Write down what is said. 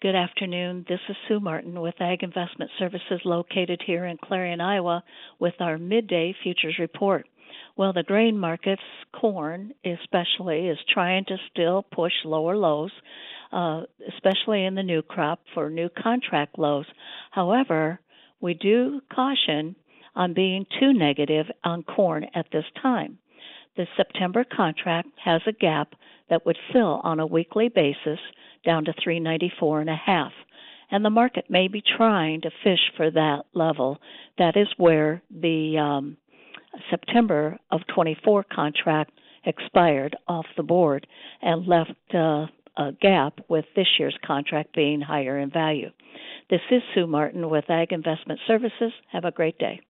Good afternoon. This is Sue Martin with Ag Investment Services located here in Clarion, Iowa, with our midday futures report. Well, the grain markets, corn especially, is trying to still push lower lows, especially in the new crop for new contract lows. However, we do caution on being too negative on corn at this time. The September contract has a gap that would fill on a weekly basis down to 394.5, and the market may be trying to fish for that level. That is where the September of 24 contract expired off the board and left a gap with this year's contract being higher in value. This is Sue Martin with Ag Investment Services. Have a great day.